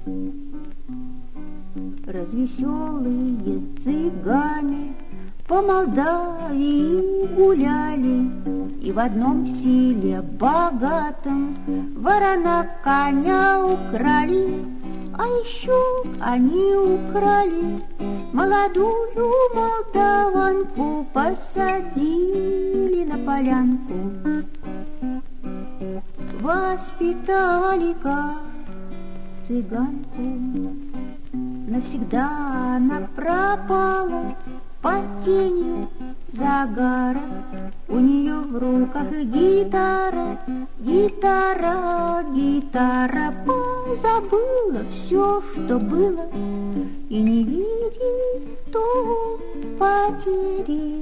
Развеселые цыгане по Молдавии гуляли, и в одном селе богатом ворона коня украли. А еще они украли молодую молдаванку, посадили на полянку. Воспитали как цыганку. Навсегда она пропала под тенью загара. У нее в руках гитара, гитара, гитара. Позабыла все, что было, и не видит то потери.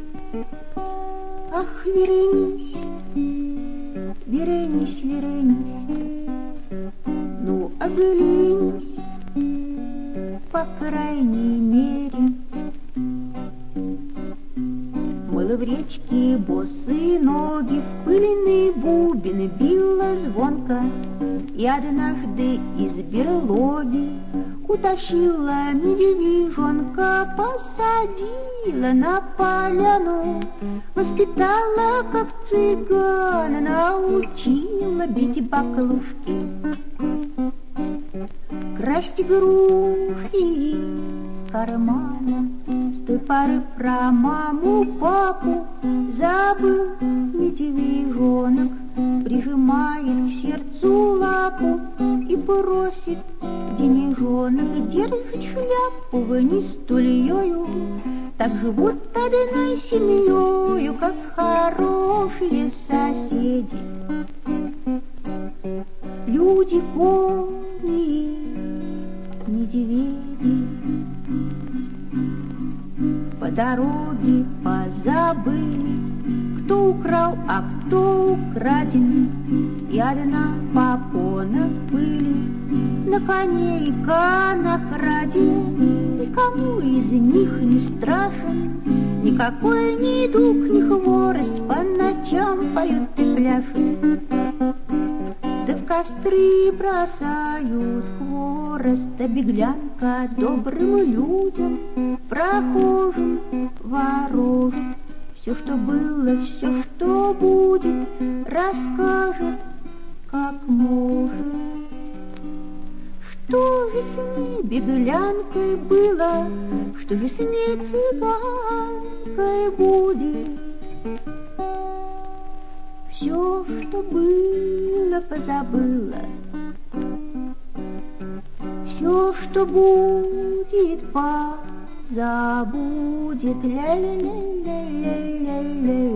Ах, вернись, вернись, вернись, ну оглянись, по крайней мере. Мыло в речке босые ноги, в пыльный бубен била звонко, и однажды из берлоги утащила медвежонка, посадила на поляну, воспитала как цыгана, научила бить баклушки, красть игрушки из кармана. С той поры про маму, папу забыл медвежонок, прижимает к сердцу лапу и просит денежонок. Держит шляпу вниз тульёю, так живут одной семьёю, как хорошие соседи. Люди, кони, медведи. По дороге позабыли, кто украл, а кто украден, и одна попона пыли на конейка накраден. Никому из них не страшен никакой ни дух, ни хворость, по ночам поют и пляшут, да в костры бросают хворост. А беглянка добрым людям, прохожим ворожит все, что было, все, что будет, расскажет, как может. Что же с ней беглянкой было, что же с ней цыганкой будет? Все, что было, позабыла, все, что будет, позабудет. Ля-ля-ля-ля-ля-ля-ля.